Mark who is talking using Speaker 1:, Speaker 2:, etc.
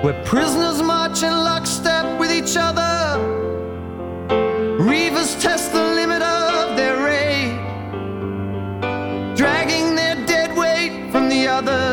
Speaker 1: where prisoners march in lockstep with each other. Reavers test the limit of their rage, dragging their dead weight from the other.